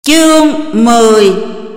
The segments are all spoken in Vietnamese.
Chương 10.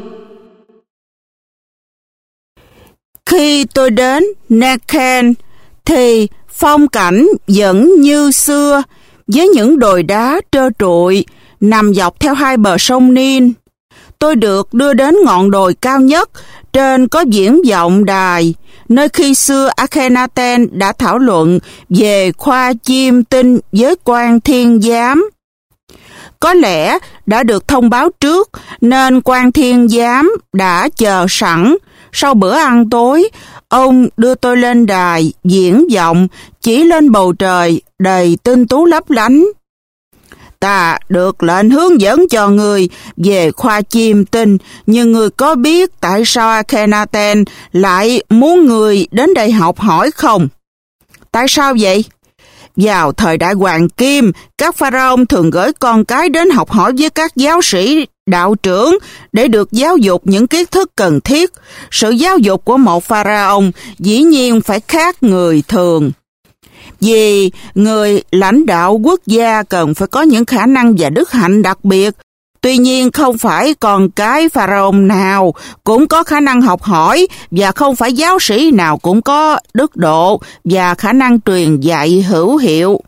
Khi tôi đến Nekhen thì phong cảnh vẫn như xưa, với những đồi đá trơ trụi nằm dọc theo hai bờ sông Nin. Tôi được đưa đến ngọn đồi cao nhất, trên có viễn vọng đài, nơi khi xưa Akhenaten đã thảo luận về khoa chiêm tinh với quan thiên giám. Có lẽ đã được thông báo trước nên quan thiên giám đã chờ sẵn. Sau bữa ăn tối, ông đưa tôi lên đài viễn vọng, chỉ lên bầu trời đầy tinh tú lấp lánh. Ta được lệnh hướng dẫn cho người về khoa chiêm tinh, nhưng người có biết tại sao Akhenaten lại muốn người đến đây học hỏi không? Tại sao vậy? Vào thời đại Hoàng Kim, các pharaoh thường gửi con cái đến học hỏi với các giáo sĩ đạo trưởng để được giáo dục những kiến thức cần thiết. Sự giáo dục của một pharaoh dĩ nhiên phải khác người thường. Vì người lãnh đạo quốc gia cần phải có những khả năng và đức hạnh đặc biệt. Tuy nhiên không phải con cái pharaoh nào cũng có khả năng học hỏi, và không phải giáo sĩ nào cũng có đức độ và khả năng truyền dạy hữu hiệu.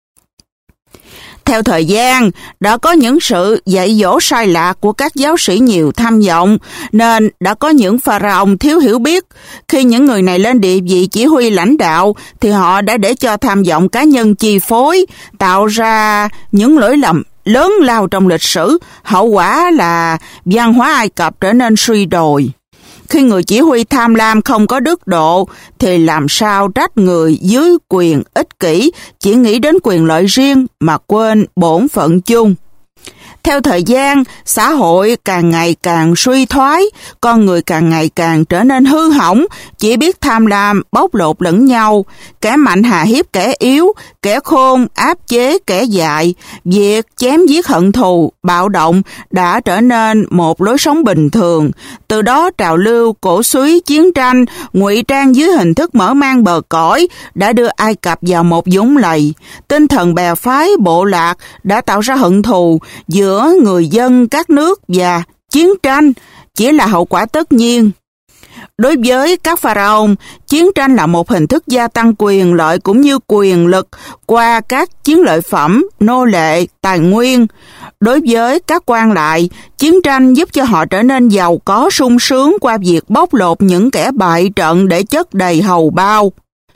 Theo thời gian, đã có những sự dạy dỗ sai lạc của các giáo sĩ nhiều tham vọng, nên đã có những pharaoh thiếu hiểu biết. Khi những người này lên địa vị chỉ huy lãnh đạo, thì họ đã để cho tham vọng cá nhân chi phối, tạo ra những lỗi lầm lớn lao trong lịch sử. Hậu quả là văn hóa Ai Cập trở nên suy đồi. Khi người chỉ huy tham lam không có đức độ, thì làm sao trách người dưới quyền ích kỷ, chỉ nghĩ đến quyền lợi riêng mà quên bổn phận chung. Theo thời gian, xã hội càng ngày càng suy thoái, con người càng ngày càng trở nên hư hỏng, chỉ biết tham lam, bóc lột lẫn nhau, kẻ mạnh hà hiếp kẻ yếu, kẻ khôn áp chế kẻ dại. Việc chém giết hận thù, bạo động đã trở nên một lối sống bình thường. Từ đó trào lưu cổ súy chiến tranh, ngụy trang dưới hình thức mở mang bờ cõi đã đưa Ai Cập vào một vũng lầy. Tinh thần bè phái bộ lạc đã tạo ra hận thù giữa người dân các nước, và chiến tranh chỉ là hậu quả tất nhiên. Đối với các pharaoh, chiến tranh là một hình thức gia tăng quyền lợi cũng như quyền lực qua các chiến lợi phẩm, nô lệ, tài nguyên. Đối với các quan lại, chiến tranh giúp cho họ trở nên giàu có sung sướng qua việc bóc lột những kẻ bại trận để chất đầy hầu bao.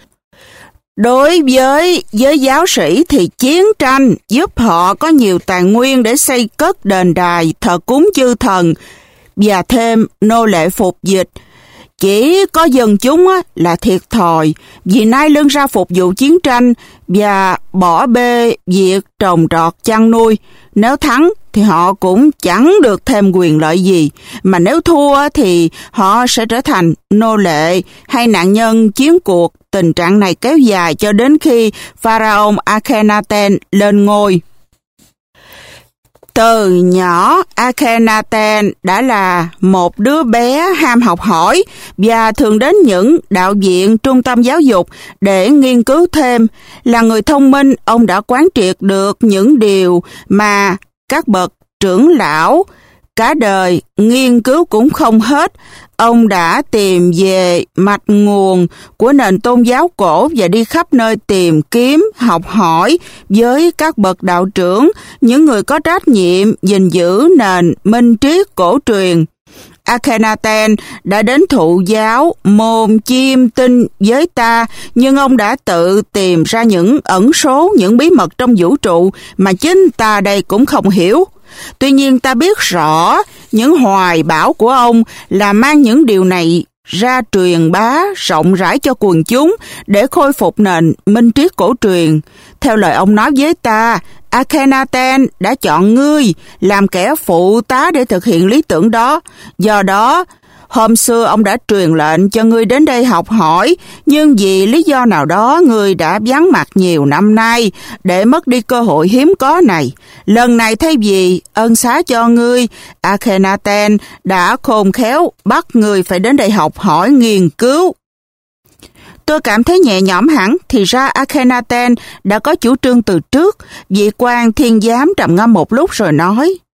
Đối với giới giáo sĩ thì chiến tranh giúp họ có nhiều tài nguyên để xây cất đền đài, thờ cúng chư thần và thêm nô lệ phục dịch. Chỉ có dân chúng là thiệt thòi, vì nay lưng ra phục vụ chiến tranh và bỏ bê việc trồng trọt chăn nuôi. Nếu thắng thì họ cũng chẳng được thêm quyền lợi gì, mà nếu thua thì họ sẽ trở thành nô lệ hay nạn nhân chiến cuộc. Tình trạng này kéo dài cho đến khi pharaoh Akhenaten lên ngôi. Từ nhỏ, Akhenaten đã là một đứa bé ham học hỏi và thường đến những đạo viện, trung tâm giáo dục để nghiên cứu thêm. Là người thông minh, ông đã quán triệt được những điều mà các bậc trưởng lão cả đời nghiên cứu cũng không hết. Ông đã tìm về mạch nguồn của nền tôn giáo cổ và đi khắp nơi tìm kiếm, học hỏi với các bậc đạo trưởng, những người có trách nhiệm gìn giữ nền minh triết cổ truyền. Akhenaten đã đến thụ giáo môn chiêm tinh với ta, nhưng ông đã tự tìm ra những ẩn số, những bí mật trong vũ trụ mà chính ta đây cũng không hiểu. Tuy nhiên ta biết rõ những hoài bão của ông là mang những điều này ra truyền bá rộng rãi cho quần chúng để khôi phục nền minh triết cổ truyền. Theo lời ông nói với ta, Akhenaten đã chọn ngươi làm kẻ phụ tá để thực hiện lý tưởng đó. Do đó, hôm xưa ông đã truyền lệnh cho ngươi đến đây học hỏi, nhưng vì lý do nào đó ngươi đã vắng mặt nhiều năm nay để mất đi cơ hội hiếm có này. Lần này thay vì ân xá cho ngươi, Akhenaten đã khôn khéo bắt ngươi phải đến đây học hỏi nghiên cứu. Tôi cảm thấy nhẹ nhõm hẳn, thì ra Akhenaten đã có chủ trương từ trước. Vị quan thiên giám trầm ngâm một lúc rồi nói: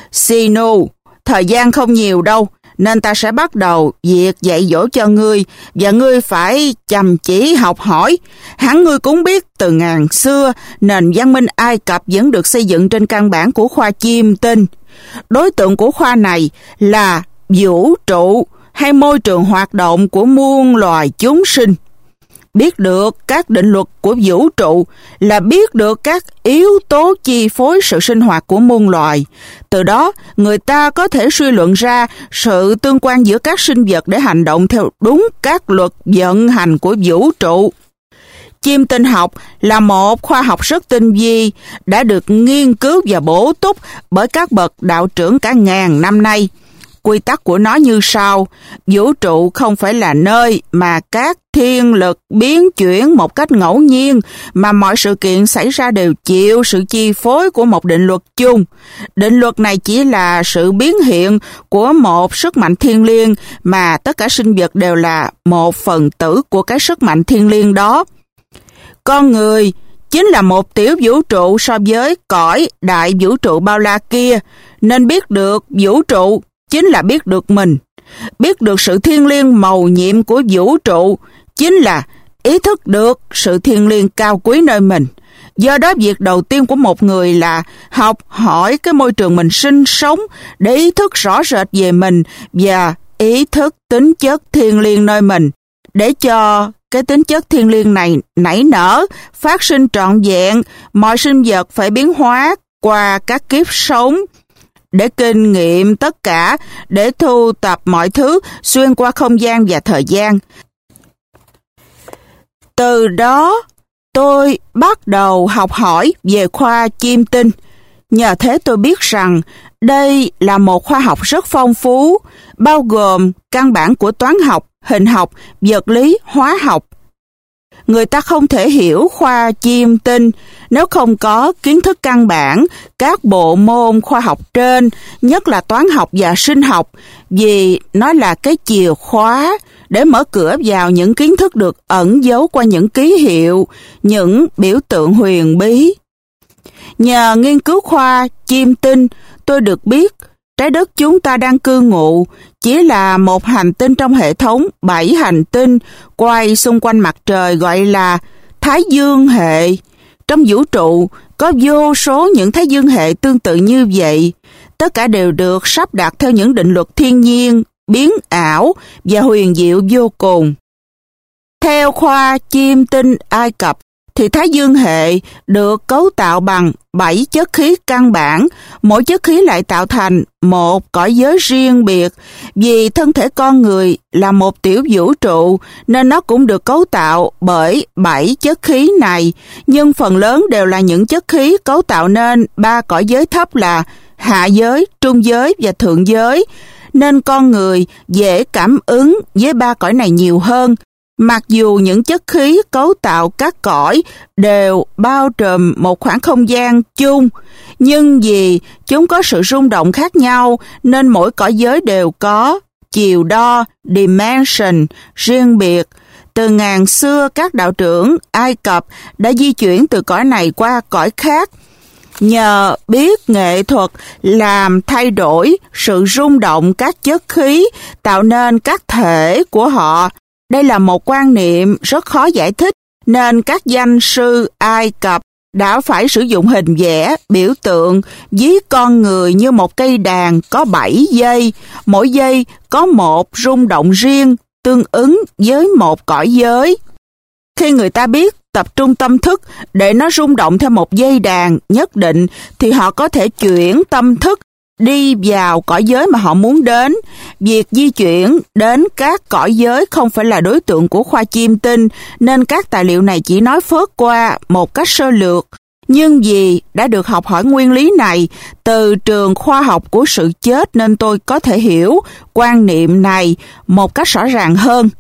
Sinu, thời gian không nhiều đâu, nên ta sẽ bắt đầu việc dạy dỗ cho ngươi, và ngươi phải chăm chỉ học hỏi. Hẳn ngươi cũng biết từ ngàn xưa, nền văn minh Ai Cập vẫn được xây dựng trên căn bản của khoa chiêm tinh. Đối tượng của khoa này là vũ trụ hay môi trường hoạt động của muôn loài chúng sinh. Biết được các định luật của vũ trụ là biết được các yếu tố chi phối sự sinh hoạt của muôn loài. Từ đó, người ta có thể suy luận ra sự tương quan giữa các sinh vật để hành động theo đúng các luật vận hành của vũ trụ. Chiêm tinh học là một khoa học rất tinh vi, đã được nghiên cứu và bổ túc bởi các bậc đạo trưởng cả ngàn năm nay. Quy tắc của nó như sau: vũ trụ không phải là nơi mà các thiên lực biến chuyển một cách ngẫu nhiên, mà mọi sự kiện xảy ra đều chịu sự chi phối của một định luật chung. Định luật này chỉ là sự biến hiện của một sức mạnh thiêng liêng, mà tất cả sinh vật đều là một phần tử của cái sức mạnh thiêng liêng đó. Con người chính là một tiểu vũ trụ so với cõi đại vũ trụ bao la kia, nên biết được vũ trụ chính là biết được mình. Biết được sự thiêng liêng mầu nhiệm của vũ trụ chính là ý thức được sự thiêng liêng cao quý nơi mình. Do đó, việc đầu tiên của một người là học hỏi cái môi trường mình sinh sống để ý thức rõ rệt về mình và ý thức tính chất thiêng liêng nơi mình. Để cho cái tính chất thiêng liêng này nảy nở, phát sinh trọn vẹn, mọi sinh vật phải biến hóa qua các kiếp sống để kinh nghiệm tất cả, để thu tập mọi thứ xuyên qua không gian và thời gian. Từ đó, tôi bắt đầu học hỏi về khoa chiêm tinh. Nhờ thế tôi biết rằng đây là một khoa học rất phong phú, bao gồm căn bản của toán học, hình học, vật lý, hóa học. Người ta không thể hiểu khoa chiêm tinh nếu không có kiến thức căn bản các bộ môn khoa học trên, nhất là toán học và sinh học, vì nó là cái chìa khóa để mở cửa vào những kiến thức được ẩn giấu qua những ký hiệu, những biểu tượng huyền bí. Nhờ nghiên cứu khoa chiêm tinh, tôi được biết trái đất chúng ta đang cư ngụ chỉ là một hành tinh trong hệ thống 7 hành tinh quay xung quanh mặt trời gọi là Thái Dương hệ. Trong vũ trụ có vô số những Thái Dương hệ tương tự như vậy. Tất cả đều được sắp đặt theo những định luật thiên nhiên, biến ảo và huyền diệu vô cùng. Theo khoa chiêm tinh Ai Cập, thì Thái Dương hệ được cấu tạo bằng 7 chất khí căn bản, mỗi chất khí lại tạo thành một cõi giới riêng biệt. Vì thân thể con người là một tiểu vũ trụ, nên nó cũng được cấu tạo bởi 7 chất khí này, nhưng phần lớn đều là những chất khí cấu tạo nên 3 cõi giới thấp là hạ giới, trung giới và thượng giới, nên con người dễ cảm ứng với 3 cõi này nhiều hơn. Mặc dù những chất khí cấu tạo các cõi đều bao trùm một khoảng không gian chung, nhưng vì chúng có sự rung động khác nhau nên mỗi cõi giới đều có chiều đo, dimension riêng biệt. Từ ngàn xưa, các đạo trưởng Ai Cập đã di chuyển từ cõi này qua cõi khác. Nhờ biết nghệ thuật làm thay đổi sự rung động các chất khí tạo nên các thể của họ. Đây là một quan niệm rất khó giải thích, nên các danh sư Ai Cập đã phải sử dụng hình vẽ, biểu tượng, ví con người như một cây đàn có 7 dây, mỗi dây có một rung động riêng, tương ứng với một cõi giới. Khi người ta biết tập trung tâm thức để nó rung động theo một dây đàn nhất định, thì họ có thể chuyển tâm thức đi vào cõi giới mà họ muốn đến. Việc di chuyển đến các cõi giới không phải là đối tượng của khoa chiêm tinh, nên các tài liệu này chỉ nói phớt qua một cách sơ lược. Nhưng vì đã được học hỏi nguyên lý này từ trường khoa học của sự chết, nên tôi có thể hiểu quan niệm này một cách rõ ràng hơn.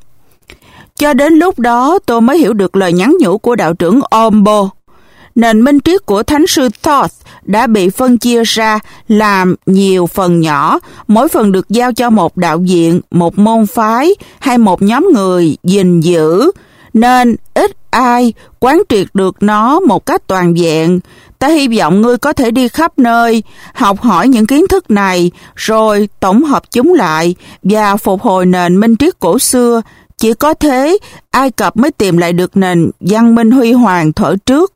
Cho đến lúc đó tôi mới hiểu được lời nhắn nhủ của đạo trưởng Ombo. Nền minh triết của Thánh sư Thoth đã bị phân chia ra làm nhiều phần nhỏ, mỗi phần được giao cho một đạo viện, một môn phái hay một nhóm người gìn giữ, nên ít ai quán triệt được nó một cách toàn vẹn. ta hy vọng ngươi có thể đi khắp nơi, học hỏi những kiến thức này, rồi tổng hợp chúng lại và phục hồi nền minh triết cổ xưa. Chỉ có thế, Ai Cập mới tìm lại được nền văn minh huy hoàng thuở trước.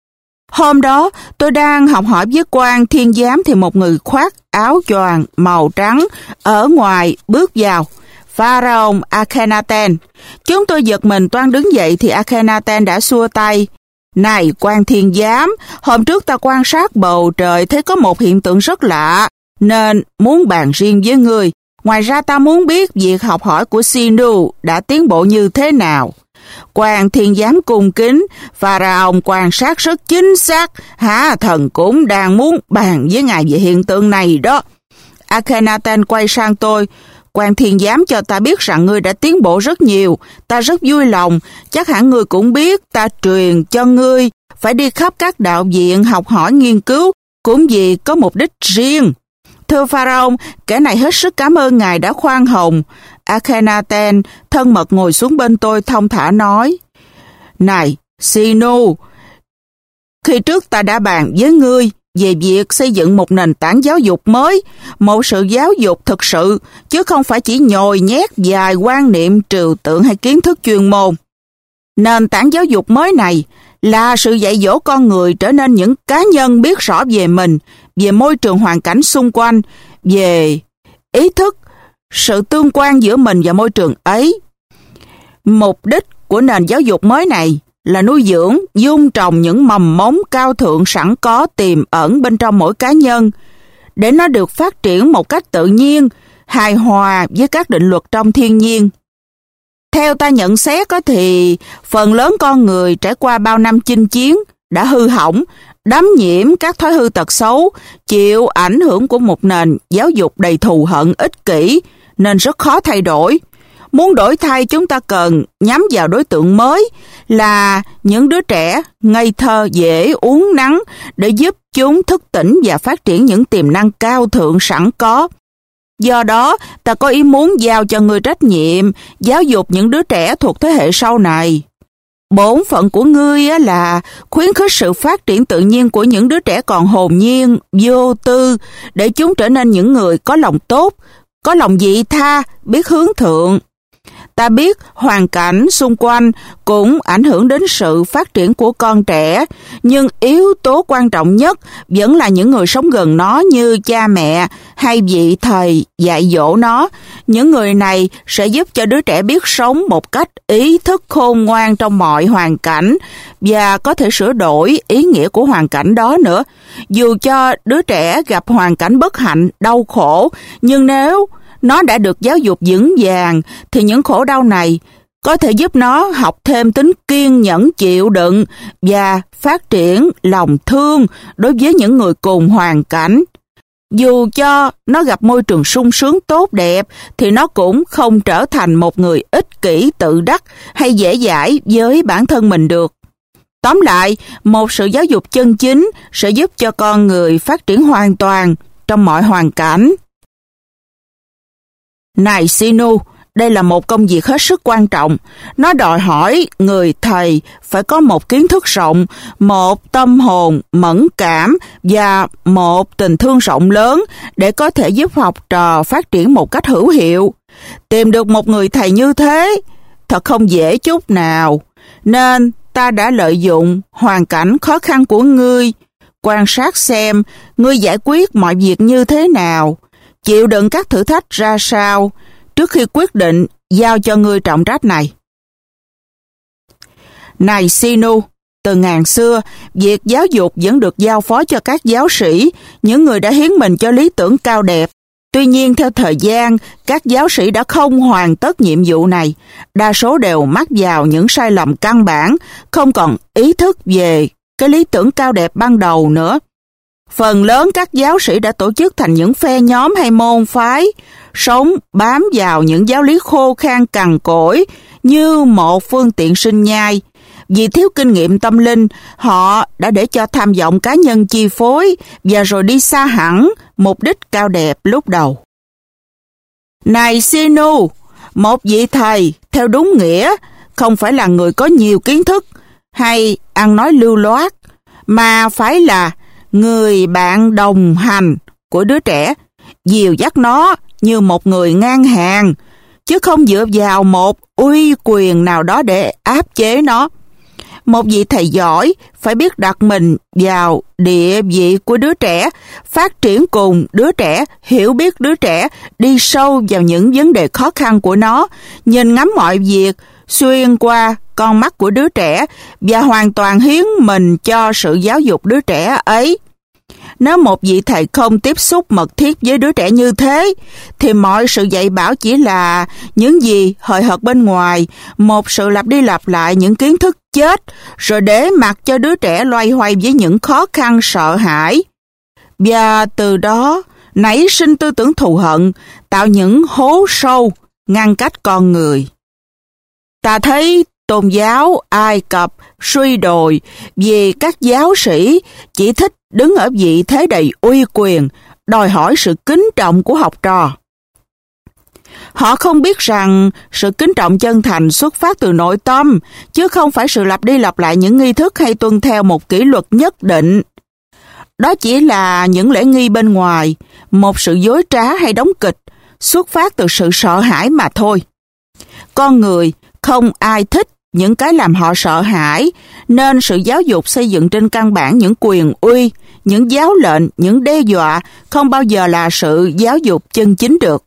Hôm đó, tôi đang học hỏi với quan thiên giám thì một người khoác áo choàng màu trắng ở ngoài bước vào. Pharaoh Akhenaten. Chúng tôi giật mình toan đứng dậy thì Akhenaten đã xua tay. Này quan thiên giám, hôm trước ta quan sát bầu trời thấy có một hiện tượng rất lạ, nên muốn bàn riêng với ngươi. Ngoài ra ta muốn biết việc học hỏi của Sinu đã tiến bộ như thế nào. Quan thiên giám cung kính, Pharaoh quan sát rất chính xác, hả thần cũng đang muốn bàn với ngài về hiện tượng này đó. Akhenaten quay sang tôi. Quan thiên giám cho ta biết rằng ngươi đã tiến bộ rất nhiều, ta rất vui lòng, chắc hẳn ngươi cũng biết ta truyền cho ngươi phải đi khắp các đạo viện học hỏi nghiên cứu, cũng vì có mục đích riêng. Thưa Pharaoh, kẻ này hết sức cảm ơn ngài đã khoan hồng. Akhenaten thân mật ngồi xuống bên tôi thong thả nói, này Sinu, khi trước ta đã bàn với ngươi về việc xây dựng một nền tảng giáo dục mới, một sự giáo dục thực sự, chứ không phải chỉ nhồi nhét vài quan niệm trừu tượng hay kiến thức chuyên môn. Nền tảng giáo dục mới này là sự dạy dỗ con người trở nên những cá nhân biết rõ về mình, về môi trường hoàn cảnh xung quanh, về ý thức, sự tương quan giữa mình và môi trường ấy. Mục đích của nền giáo dục mới này là nuôi dưỡng, dung trồng những mầm mống cao thượng sẵn có tiềm ẩn bên trong mỗi cá nhân, để nó được phát triển một cách tự nhiên, hài hòa với các định luật trong thiên nhiên. Theo ta nhận xét thì phần lớn con người trải qua bao năm chinh chiến đã hư hỏng, đắm nhiễm các thói hư tật xấu, chịu ảnh hưởng của một nền giáo dục đầy thù hận ích kỷ, nên rất khó thay đổi. Muốn đổi thay, chúng ta cần nhắm vào đối tượng mới là những đứa trẻ ngây thơ dễ uốn nắn để giúp chúng thức tỉnh và phát triển những tiềm năng cao thượng sẵn có. Do đó, ta có ý muốn giao cho ngươi trách nhiệm giáo dục những đứa trẻ thuộc thế hệ sau này. Bổn phận của ngươi là khuyến khích sự phát triển tự nhiên của những đứa trẻ còn hồn nhiên, vô tư, để chúng trở nên những người có lòng tốt, có lòng vị tha, biết hướng thượng. Ta biết hoàn cảnh xung quanh cũng ảnh hưởng đến sự phát triển của con trẻ, nhưng yếu tố quan trọng nhất vẫn là những người sống gần nó như cha mẹ hay vị thầy dạy dỗ nó. Những người này sẽ giúp cho đứa trẻ biết sống một cách ý thức khôn ngoan trong mọi hoàn cảnh và có thể sửa đổi ý nghĩa của hoàn cảnh đó nữa. Dù cho đứa trẻ gặp hoàn cảnh bất hạnh, đau khổ, nhưng nếu nó đã được giáo dục vững vàng thì những khổ đau này có thể giúp nó học thêm tính kiên nhẫn chịu đựng và phát triển lòng thương đối với những người cùng hoàn cảnh. Dù cho nó gặp môi trường sung sướng tốt đẹp thì nó cũng không trở thành một người ích kỷ tự đắc hay dễ dãi với bản thân mình được. Tóm lại, một sự giáo dục chân chính sẽ giúp cho con người phát triển hoàn toàn trong mọi hoàn cảnh. Này Sinu, đây là một công việc hết sức quan trọng. Nó đòi hỏi người thầy phải có một kiến thức rộng, một tâm hồn mẫn cảm và một tình thương rộng lớn để có thể giúp học trò phát triển một cách hữu hiệu. Tìm được một người thầy như thế thật không dễ chút nào, nên ta đã lợi dụng hoàn cảnh khó khăn của ngươi, quan sát xem ngươi giải quyết mọi việc như thế nào, chịu đựng các thử thách ra sao, trước khi quyết định giao cho ngươi trọng trách này. Này Sinu, từ ngàn xưa, việc giáo dục vẫn được giao phó cho các giáo sĩ, những người đã hiến mình cho lý tưởng cao đẹp. Tuy nhiên, theo thời gian, các giáo sĩ đã không hoàn tất nhiệm vụ này. Đa số đều mắc vào những sai lầm căn bản, không còn ý thức về cái lý tưởng cao đẹp ban đầu nữa. Phần lớn các giáo sĩ đã tổ chức thành những phe nhóm hay môn phái, sống bám vào những giáo lý khô khan cằn cỗi như một phương tiện sinh nhai. Vì thiếu kinh nghiệm tâm linh, họ đã để cho tham vọng cá nhân chi phối và rồi đi xa hẳn mục đích cao đẹp lúc đầu. Này Sinu, một vị thầy theo đúng nghĩa không phải là người có nhiều kiến thức hay ăn nói lưu loát, mà phải là người bạn đồng hành của đứa trẻ, dìu dắt nó như một người ngang hàng, chứ không dựa vào một uy quyền nào đó để áp chế nó. Một vị thầy giỏi phải biết đặt mình vào địa vị của đứa trẻ, phát triển cùng đứa trẻ, hiểu biết đứa trẻ, đi sâu vào những vấn đề khó khăn của nó, nhìn ngắm mọi việc xuyên qua con mắt của đứa trẻ và hoàn toàn hiến mình cho sự giáo dục đứa trẻ ấy. Nếu một vị thầy không tiếp xúc mật thiết với đứa trẻ như thế, thì mọi sự dạy bảo chỉ là những gì hời hợt bên ngoài, một sự lặp đi lặp lại những kiến thức chết, rồi để mặc cho đứa trẻ loay hoay với những khó khăn sợ hãi. Và từ đó nảy sinh tư tưởng thù hận, tạo những hố sâu, ngăn cách con người. Ta thấy tôn giáo Ai Cập suy đồi vì các giáo sĩ chỉ thích đứng ở vị thế đầy uy quyền, đòi hỏi sự kính trọng của học trò. Họ không biết rằng sự kính trọng chân thành xuất phát từ nội tâm, chứ không phải sự lặp đi lặp lại những nghi thức hay tuân theo một kỷ luật nhất định. Đó chỉ là những lễ nghi bên ngoài, một sự dối trá hay đóng kịch, xuất phát từ sự sợ hãi mà thôi. Con người không ai thích những cái làm họ sợ hãi, nên sự giáo dục xây dựng trên căn bản những quyền uy, những giáo lệnh, những đe dọa không bao giờ là sự giáo dục chân chính được.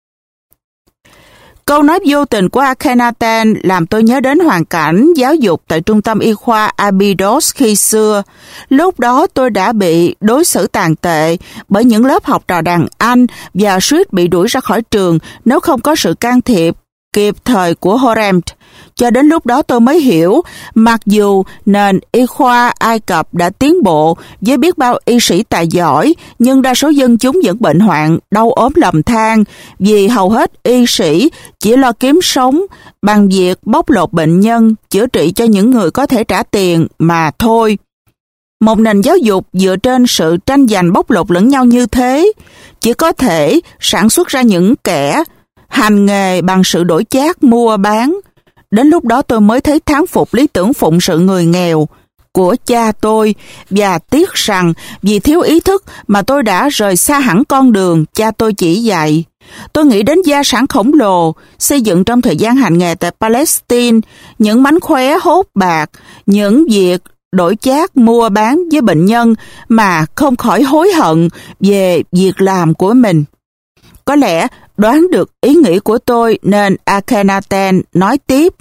Câu nói vô tình của Akhenaten làm tôi nhớ đến hoàn cảnh giáo dục tại trung tâm y khoa Abydos khi xưa. Lúc đó tôi đã bị đối xử tàn tệ bởi những lớp học trò đàn anh và suýt bị đuổi ra khỏi trường nếu không có sự can thiệp kịp thời của Horemt. Cho đến lúc đó tôi mới hiểu, mặc dù nền y khoa Ai Cập đã tiến bộ với biết bao y sĩ tài giỏi, nhưng đa số dân chúng vẫn bệnh hoạn, đau ốm lầm than, vì hầu hết y sĩ chỉ lo kiếm sống bằng việc bóc lột bệnh nhân, chữa trị cho những người có thể trả tiền mà thôi. Một nền giáo dục dựa trên sự tranh giành bóc lột lẫn nhau như thế, chỉ có thể sản xuất ra những kẻ hành nghề bằng sự đổi chác mua bán. Đến lúc đó tôi mới thấy thán phục lý tưởng phụng sự người nghèo của cha tôi và tiếc rằng vì thiếu ý thức mà tôi đã rời xa hẳn con đường cha tôi chỉ dạy. Tôi nghĩ đến gia sản khổng lồ xây dựng trong thời gian hành nghề tại Palestine, những mánh khóe hốt bạc, những việc đổi chác mua bán với bệnh nhân mà không khỏi hối hận về việc làm của mình. Có lẽ đoán được ý nghĩ của tôi nên Akhenaten nói tiếp: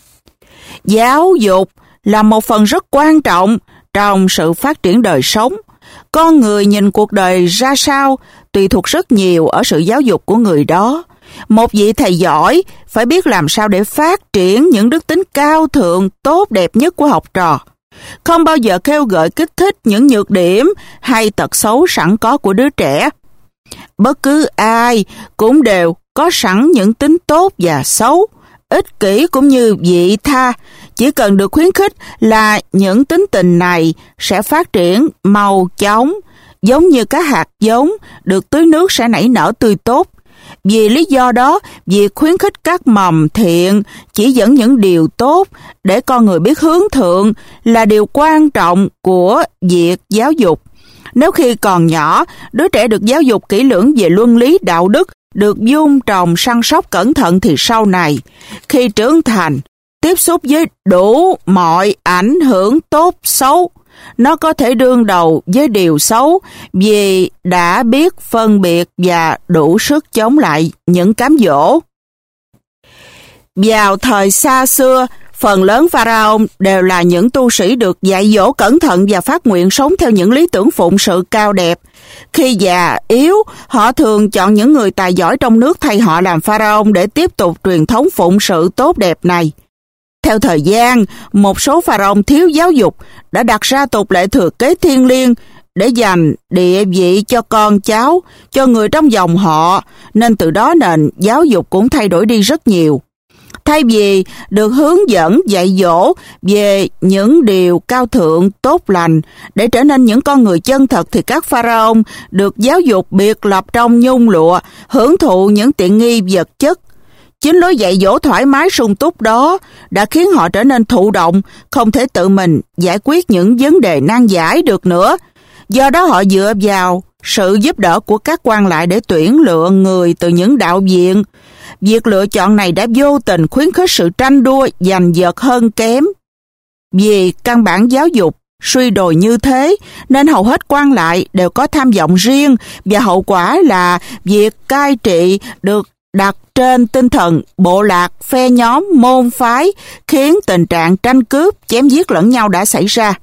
giáo dục là một phần rất quan trọng trong sự phát triển đời sống. Con người nhìn cuộc đời ra sao tùy thuộc rất nhiều ở sự giáo dục của người đó. Một vị thầy giỏi phải biết làm sao để phát triển những đức tính cao thượng tốt đẹp nhất của học trò. Không bao giờ kêu gợi kích thích những nhược điểm hay tật xấu sẵn có của đứa trẻ. Bất cứ ai cũng đều có sẵn những tính tốt và xấu, ích kỷ cũng như vị tha. Chỉ cần được khuyến khích là những tính tình này sẽ phát triển mau chóng, giống như các hạt giống được tưới nước sẽ nảy nở tươi tốt. Vì lý do đó, việc khuyến khích các mầm thiện chỉ dẫn những điều tốt để con người biết hướng thượng là điều quan trọng của việc giáo dục. Nếu khi còn nhỏ, đứa trẻ được giáo dục kỹ lưỡng về luân lý đạo đức, được vun trồng săn sóc cẩn thận, thì sau này, khi trưởng thành, tiếp xúc với đủ mọi ảnh hưởng tốt xấu, nó có thể đương đầu với điều xấu vì đã biết phân biệt và đủ sức chống lại những cám dỗ. Vào thời xa xưa, phần lớn pharaoh đều là những tu sĩ được dạy dỗ cẩn thận và phát nguyện sống theo những lý tưởng phụng sự cao đẹp. Khi già yếu, họ thường chọn những người tài giỏi trong nước thay họ làm pharaoh để tiếp tục truyền thống phụng sự tốt đẹp này. Theo thời gian, một số pharaoh thiếu giáo dục đã đặt ra tục lệ thừa kế thiêng liêng để dành địa vị cho con cháu, cho người trong dòng họ, nên từ đó nền giáo dục cũng thay đổi đi rất nhiều. Thay vì được hướng dẫn dạy dỗ về những điều cao thượng tốt lành để trở nên những con người chân thật, thì các pharaoh được giáo dục biệt lập trong nhung lụa, hưởng thụ những tiện nghi vật chất. Chính lối dạy dỗ thoải mái sung túc đó đã khiến họ trở nên thụ động, không thể tự mình giải quyết những vấn đề nan giải được nữa. Do đó họ dựa vào sự giúp đỡ của các quan lại để tuyển lựa người từ những đạo viện. Việc lựa chọn này đã vô tình khuyến khích sự tranh đua giành giật hơn kém. Vì căn bản giáo dục suy đồi như thế, nên hầu hết quan lại đều có tham vọng riêng, và hậu quả là việc cai trị được đặt trên tinh thần bộ lạc, phe nhóm, môn phái, khiến tình trạng tranh cướp, chém giết lẫn nhau đã xảy ra.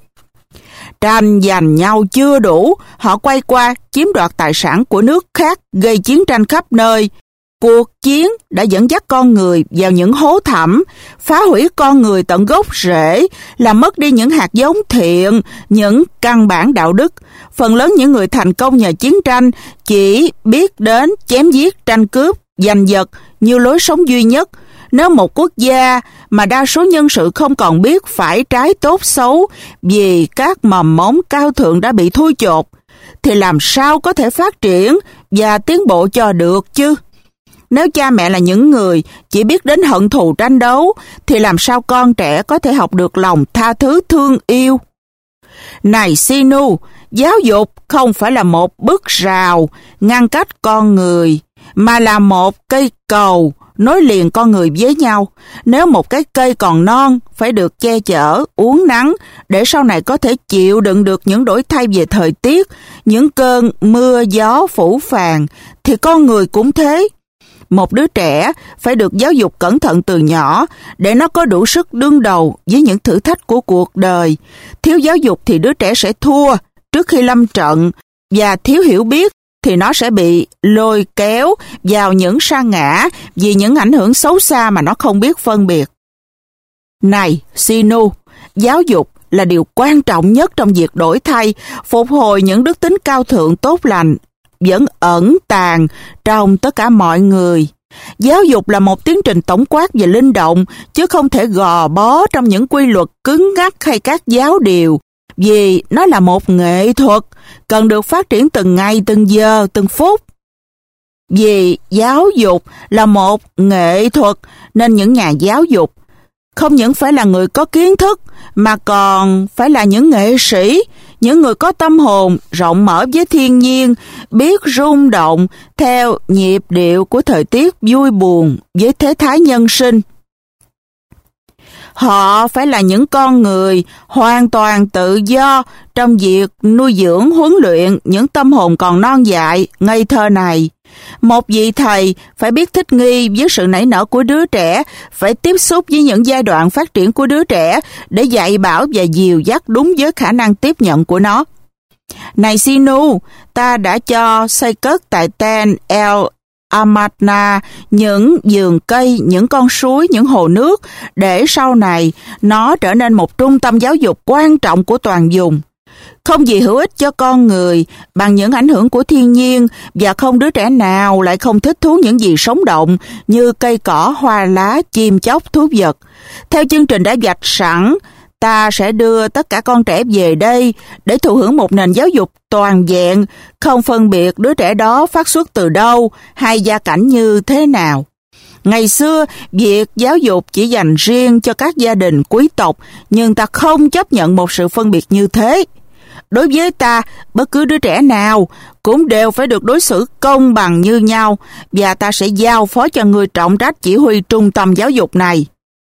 Tranh giành nhau chưa đủ, họ quay qua chiếm đoạt tài sản của nước khác, gây chiến tranh khắp nơi. Cuộc chiến đã dẫn dắt con người vào những hố thẳm, phá hủy con người tận gốc rễ, làm mất đi những hạt giống thiện, những căn bản đạo đức. Phần lớn những người thành công nhờ chiến tranh chỉ biết đến chém giết, tranh cướp, giành giật như lối sống duy nhất. Nếu một quốc gia mà đa số nhân sự không còn biết phải trái tốt xấu vì các mầm mống cao thượng đã bị thui chột, thì làm sao có thể phát triển và tiến bộ cho được chứ? Nếu cha mẹ là những người chỉ biết đến hận thù tranh đấu, thì làm sao con trẻ có thể học được lòng tha thứ thương yêu? Này Sinu, giáo dục không phải là một bức rào ngăn cách con người, mà là một cây cầu nối liền con người với nhau. Nếu một cái cây còn non, phải được che chở, uốn nắng, để sau này có thể chịu đựng được những đổi thay về thời tiết, những cơn mưa gió phủ phàng, thì con người cũng thế. Một đứa trẻ phải được giáo dục cẩn thận từ nhỏ để nó có đủ sức đương đầu với những thử thách của cuộc đời. Thiếu giáo dục thì đứa trẻ sẽ thua trước khi lâm trận, và thiếu hiểu biết thì nó sẽ bị lôi kéo vào những sa ngã vì những ảnh hưởng xấu xa mà nó không biết phân biệt. Này Sinu, giáo dục là điều quan trọng nhất trong việc đổi thay, phục hồi những đức tính cao thượng tốt lành vẫn ẩn tàng trong tất cả mọi người. Giáo dục là một tiến trình tổng quát và linh động, chứ không thể gò bó trong những quy luật cứng ngắc hay các giáo điều, vì nó là một nghệ thuật, cần được phát triển từng ngày, từng giờ, từng phút. Vì giáo dục là một nghệ thuật, nên những nhà giáo dục không những phải là người có kiến thức, mà còn phải là những nghệ sĩ, những người có tâm hồn rộng mở với thiên nhiên, biết rung động theo nhịp điệu của thời tiết vui buồn với thế thái nhân sinh. Họ phải là những con người hoàn toàn tự do trong việc nuôi dưỡng, huấn luyện những tâm hồn còn non dại, ngây thơ này. Một vị thầy phải biết thích nghi với sự nảy nở của đứa trẻ, phải tiếp xúc với những giai đoạn phát triển của đứa trẻ để dạy bảo và dìu dắt đúng với khả năng tiếp nhận của nó. Này Sinu, ta đã cho xây cất tại Ten El Amarna những vườn cây, những con suối, những hồ nước, để sau này nó trở nên một trung tâm giáo dục quan trọng của toàn vùng. Không gì hữu ích cho con người bằng những ảnh hưởng của thiên nhiên, và không đứa trẻ nào lại không thích thú những gì sống động như cây cỏ, hoa lá, chim chóc, thú vật. Theo chương trình đã vạch sẵn, ta sẽ đưa tất cả con trẻ về đây để thụ hưởng một nền giáo dục toàn vẹn, không phân biệt đứa trẻ đó phát xuất từ đâu hay gia cảnh như thế nào. Ngày xưa, việc giáo dục chỉ dành riêng cho các gia đình quý tộc, nhưng ta không chấp nhận một sự phân biệt như thế. Đối với ta, bất cứ đứa trẻ nào cũng đều phải được đối xử công bằng như nhau, và ta sẽ giao phó cho người trọng trách chỉ huy trung tâm giáo dục này.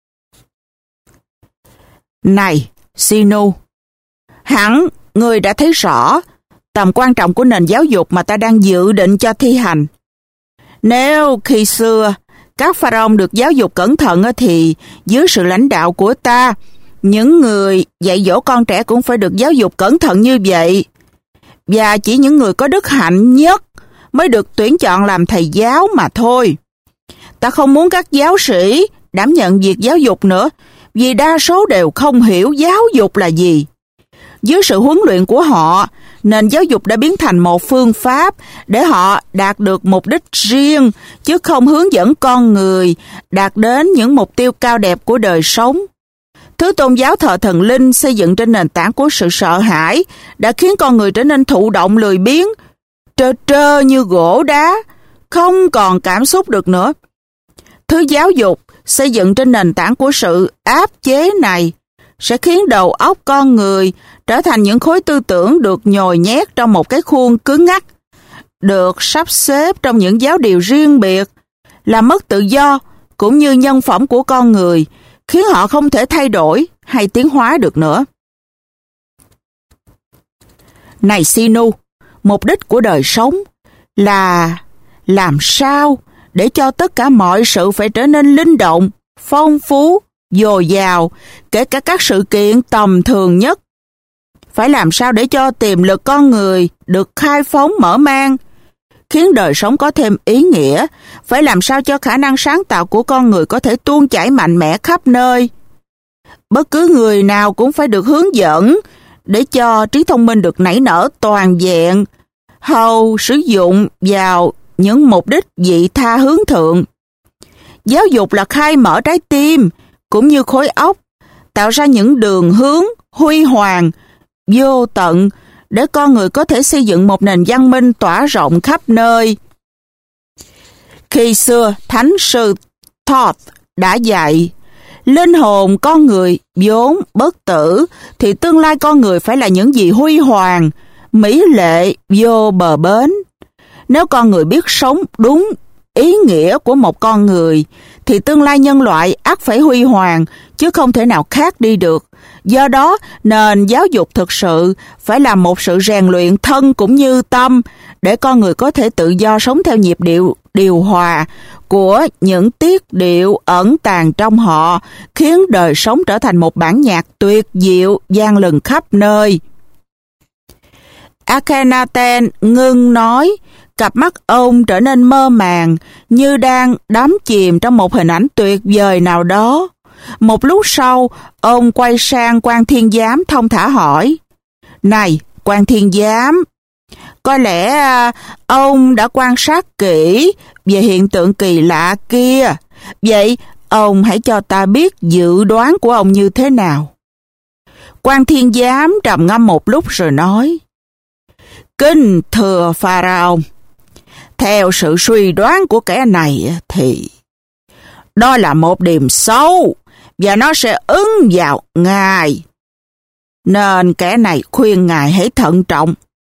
Này, Sinu, hẳn người đã thấy rõ tầm quan trọng của nền giáo dục mà ta đang dự định cho thi hành. Nếu khi xưa các pharaoh được giáo dục cẩn thận thì dưới sự lãnh đạo của ta, những người dạy dỗ con trẻ cũng phải được giáo dục cẩn thận như vậy. Và chỉ những người có đức hạnh nhất mới được tuyển chọn làm thầy giáo mà thôi. Ta không muốn các giáo sĩ đảm nhận việc giáo dục nữa, vì đa số đều không hiểu giáo dục là gì. Dưới sự huấn luyện của họ, nền giáo dục đã biến thành một phương pháp để họ đạt được mục đích riêng, chứ không hướng dẫn con người đạt đến những mục tiêu cao đẹp của đời sống. Thứ tôn giáo thờ thần linh xây dựng trên nền tảng của sự sợ hãi đã khiến con người trở nên thụ động, lười biếng, trơ trơ như gỗ đá, không còn cảm xúc được nữa. Thứ giáo dục xây dựng trên nền tảng của sự áp chế này sẽ khiến đầu óc con người trở thành những khối tư tưởng được nhồi nhét trong một cái khuôn cứng ngắc, được sắp xếp trong những giáo điều riêng biệt, làm mất tự do cũng như nhân phẩm của con người, khiến họ không thể thay đổi hay tiến hóa được nữa. Này Xinu, mục đích của đời sống là làm sao để cho tất cả mọi sự phải trở nên linh động, phong phú, dồi dào, kể cả các sự kiện tầm thường nhất. Phải làm sao để cho tiềm lực con người được khai phóng mở mang, khiến đời sống có thêm ý nghĩa. Phải làm sao cho khả năng sáng tạo của con người có thể tuôn chảy mạnh mẽ khắp nơi. Bất cứ người nào cũng phải được hướng dẫn để cho trí thông minh được nảy nở toàn vẹn, hầu sử dụng vào những mục đích vị tha hướng thượng. Giáo dục là khai mở trái tim cũng như khối óc, tạo ra những đường hướng huy hoàng, vô tận để con người có thể xây dựng một nền văn minh tỏa rộng khắp nơi. Khi xưa, Thánh sư Thoth đã dạy, linh hồn con người vốn bất tử, thì tương lai con người phải là những gì huy hoàng, mỹ lệ, vô bờ bến. Nếu con người biết sống đúng ý nghĩa của một con người, thì tương lai nhân loại ắt phải huy hoàng, chứ không thể nào khác đi được. Do đó, nền giáo dục thực sự phải là một sự rèn luyện thân cũng như tâm, để con người có thể tự do sống theo nhịp điệu điều hòa của những tiết điệu ẩn tàng trong họ, khiến đời sống trở thành một bản nhạc tuyệt diệu vang lừng khắp nơi. Akhenaten ngưng nói, cặp mắt ông trở nên mơ màng, như đang đắm chìm trong một hình ảnh tuyệt vời nào đó. Một lúc sau, ông quay sang Quan Thiên Giám thông thả hỏi, này, Quan Thiên Giám, có lẽ ông đã quan sát kỹ về hiện tượng kỳ lạ kia. Vậy, ông hãy cho ta biết dự đoán của ông như thế nào. Quan Thiên Giám trầm ngâm một lúc rồi nói, kính thưa Pharaoh, theo sự suy đoán của kẻ này thì đó là một điềm xấu và nó sẽ ứng vào ngài. Nên kẻ này khuyên ngài hãy thận trọng.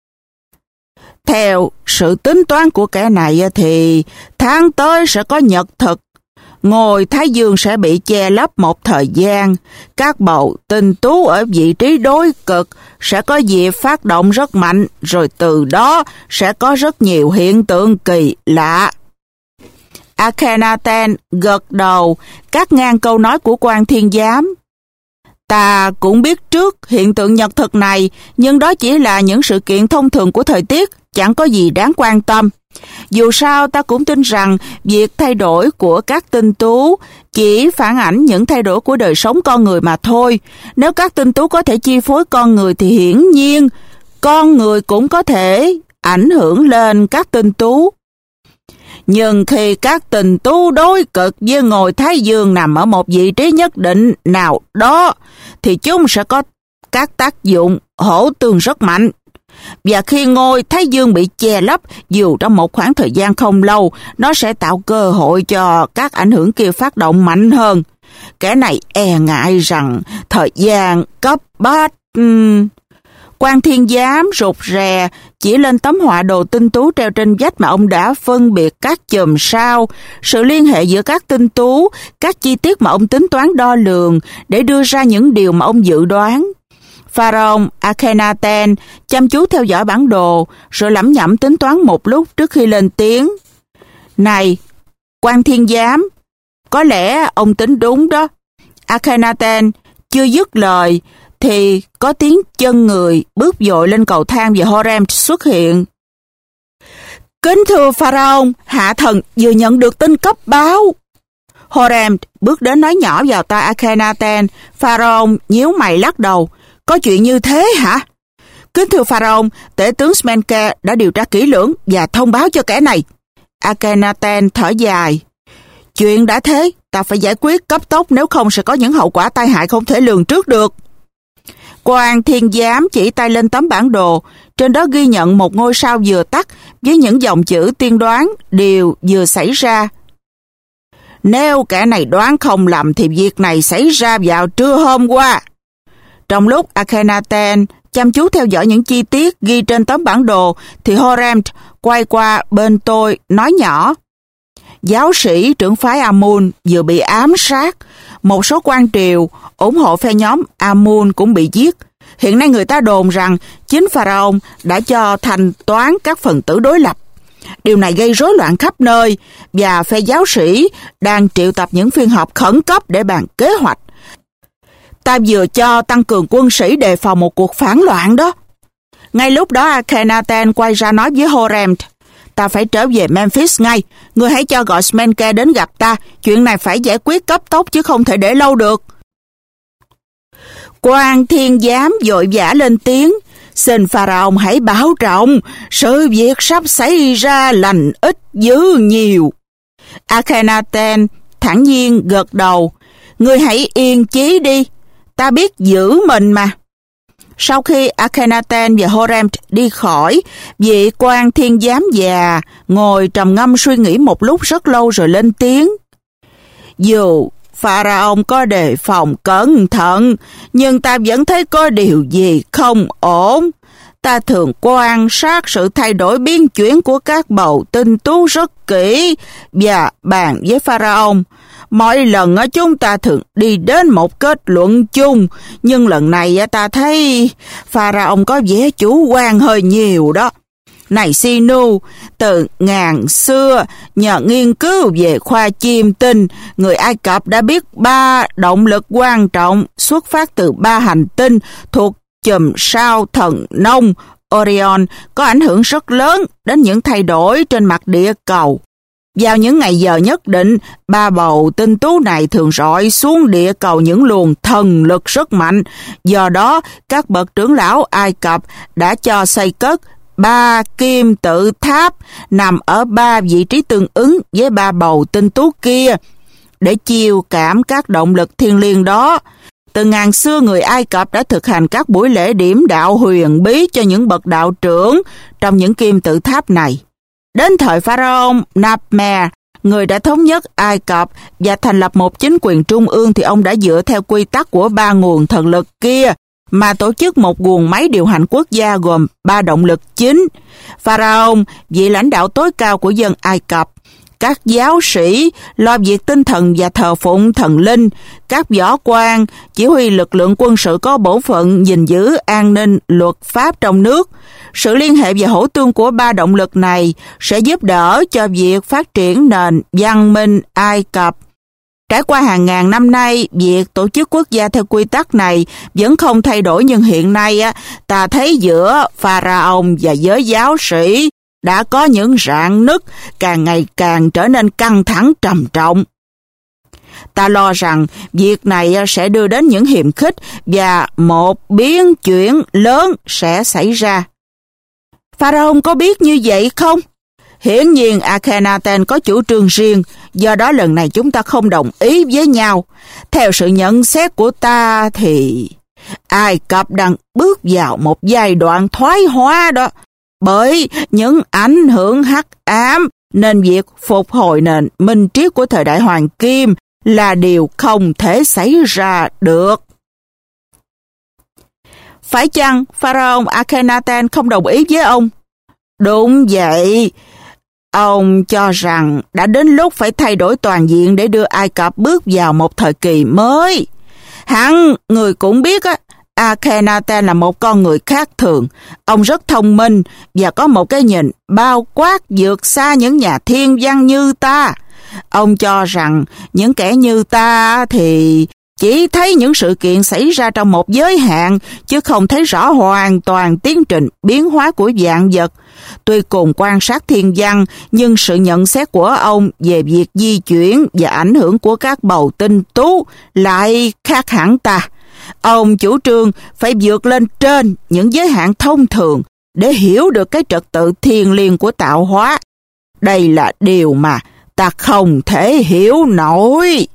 Theo sự tính toán của kẻ này thì tháng tới sẽ có nhật thực. Ngôi Thái Dương sẽ bị che lấp một thời gian. Các bầu tinh tú ở vị trí đối cực sẽ có dịp phát động rất mạnh, rồi từ đó sẽ có rất nhiều hiện tượng kỳ lạ. Akhenaten gật đầu, cắt ngang câu nói của Quan Thiên Giám. Ta cũng biết trước hiện tượng nhật thực này, nhưng đó chỉ là những sự kiện thông thường của thời tiết, chẳng có gì đáng quan tâm. Dù sao ta cũng tin rằng việc thay đổi của các tinh tú chỉ phản ảnh những thay đổi của đời sống con người mà thôi. Nếu các tinh tú có thể chi phối con người thì hiển nhiên con người cũng có thể ảnh hưởng lên các tinh tú. Nhưng khi các tinh tú đối cực với ngôi Thái Dương nằm ở một vị trí nhất định nào đó, thì chúng sẽ có các tác dụng hỗ tương rất mạnh. Và khi ngôi Thái Dương bị che lấp, dù trong một khoảng thời gian không lâu, nó sẽ tạo cơ hội cho các ảnh hưởng kia phát động mạnh hơn. Kẻ này e ngại rằng thời gian cấp bách. Quan Thiên Giám rụt rè chỉ lên tấm họa đồ tinh tú treo trên vách mà ông đã phân biệt các chùm sao, sự liên hệ giữa các tinh tú, các chi tiết mà ông tính toán đo lường để đưa ra những điều mà ông dự đoán. Pharaoh Akhenaten chăm chú theo dõi bản đồ, rồi lẩm nhẩm tính toán một lúc trước khi lên tiếng. Này, Quan Thiên Giám, có lẽ ông tính đúng đó. Akhenaten chưa dứt lời thì có tiếng chân người bước vội lên cầu thang và Horem xuất hiện. Kính thưa Pharaoh, hạ thần vừa nhận được tin cấp báo. Horem bước đến nói nhỏ vào tai Akhenaten. Pharaoh nhíu mày lắc đầu. Có chuyện như thế hả? Kính thưa Pharaoh, tể tướng Smenke đã điều tra kỹ lưỡng và thông báo cho kẻ này. Akhenaten thở dài. Chuyện đã thế, ta phải giải quyết cấp tốc, nếu không sẽ có những hậu quả tai hại không thể lường trước được. Quan Thiên Giám chỉ tay lên tấm bản đồ, trên đó ghi nhận một ngôi sao vừa tắt với những dòng chữ tiên đoán điều vừa xảy ra. Nếu kẻ này đoán không lầm thì việc này xảy ra vào trưa hôm qua. Trong lúc Akhenaten chăm chú theo dõi những chi tiết ghi trên tấm bản đồ, thì Horem quay qua bên tôi nói nhỏ: giáo sĩ trưởng phái Amun vừa bị ám sát. Một số quan triều ủng hộ phe nhóm Amun cũng bị giết. Hiện nay người ta đồn rằng chính Pharaoh đã cho thanh toán các phần tử đối lập. Điều này gây rối loạn khắp nơi và phe giáo sĩ đang triệu tập những phiên họp khẩn cấp để bàn kế hoạch. Ta vừa cho tăng cường quân sĩ đề phòng một cuộc phản loạn đó. Ngay lúc đó Akhenaten quay ra nói với Horem: ta phải trở về Memphis ngay. Ngươi hãy cho gọi Smenke đến gặp ta. Chuyện này phải giải quyết cấp tốc chứ không thể để lâu được. Quan thiên giám vội vã lên tiếng: xin Pharaoh hãy bảo trọng, sự việc sắp xảy ra lành ít dữ nhiều. Akhenaten thản nhiên gật đầu: ngươi hãy yên chí đi, ta biết giữ mình mà. Sau khi Akhenaten và Horem đi khỏi, vị quan thiên giám già ngồi trầm ngâm suy nghĩ một lúc rất lâu rồi lên tiếng: dù Pharaoh có đề phòng cẩn thận, nhưng ta vẫn thấy có điều gì không ổn. Ta thường quan sát sự thay đổi biến chuyển của các bầu tinh tú rất kỹ và bàn với Pharaoh. Mỗi lần chúng ta thường đi đến một kết luận chung, nhưng lần này ta thấy Pharaoh có vẻ chủ quan hơi nhiều đó. Này Sinu, từ ngàn xưa, nhờ nghiên cứu về khoa chiêm tinh, người Ai Cập đã biết 3 động lực quan trọng xuất phát từ 3 hành tinh thuộc chùm sao thần nông Orion có ảnh hưởng rất lớn đến những thay đổi trên mặt địa cầu. Vào những ngày giờ nhất định, 3 bầu tinh tú này thường rọi xuống địa cầu những luồng thần lực rất mạnh. Do đó, các bậc trưởng lão Ai Cập đã cho xây cất 3 kim tự tháp nằm ở 3 vị trí tương ứng với 3 bầu tinh tú kia để chiêu cảm các động lực thiêng liêng đó. Từ ngàn xưa, người Ai Cập đã thực hành các buổi lễ điểm đạo huyền bí cho những bậc đạo trưởng trong những kim tự tháp này. Đến thời Pharaoh Nabmer, người đã thống nhất Ai Cập và thành lập một chính quyền trung ương, thì ông đã dựa theo quy tắc của 3 nguồn thần lực kia mà tổ chức một guồng máy điều hành quốc gia gồm 3 động lực chính: Pharaoh, vị lãnh đạo tối cao của dân Ai Cập; các giáo sĩ lo việc tinh thần và thờ phụng thần linh; các võ quan chỉ huy lực lượng quân sự có bổn phận gìn giữ an ninh luật pháp trong nước. Sự liên hệ và hỗ tương của 3 động lực này sẽ giúp đỡ cho việc phát triển nền văn minh Ai Cập. Trải qua hàng ngàn năm nay, việc tổ chức quốc gia theo quy tắc này vẫn không thay đổi, nhưng hiện nay ta thấy giữa Pharaoh và giới giáo sĩ đã có những rạn nứt càng ngày càng trở nên căng thẳng trầm trọng. Ta lo rằng việc này sẽ đưa đến những hiềm khích và một biến chuyển lớn sẽ xảy ra. Pharaoh có biết như vậy không? Hiển nhiên Akhenaten có chủ trương riêng, do đó lần này chúng ta không đồng ý với nhau. Theo sự nhận xét của ta thì Ai Cập đang bước vào một giai đoạn thoái hóa đó. Bởi những ảnh hưởng hắc ám nên việc phục hồi nền minh triết của thời đại Hoàng Kim là điều không thể xảy ra được. Phải chăng Pharaoh Akhenaten không đồng ý với ông? Đúng vậy. Ông cho rằng đã đến lúc phải thay đổi toàn diện để đưa Ai Cập bước vào một thời kỳ mới. Hẳn người cũng biết Akhenaten là một con người khác thường. Ông rất thông minh và có một cái nhìn bao quát vượt xa những nhà thiên văn như ta. Ông cho rằng những kẻ như ta thì chỉ thấy những sự kiện xảy ra trong một giới hạn, chứ không thấy rõ hoàn toàn tiến trình biến hóa của vạn vật. Tuy cùng quan sát thiên văn, nhưng sự nhận xét của ông về việc di chuyển và ảnh hưởng của các bầu tinh tú lại khác hẳn ta. Ông chủ trương phải vượt lên trên những giới hạn thông thường để hiểu được cái trật tự thiêng liêng của tạo hóa. Đây là điều mà ta không thể hiểu nổi.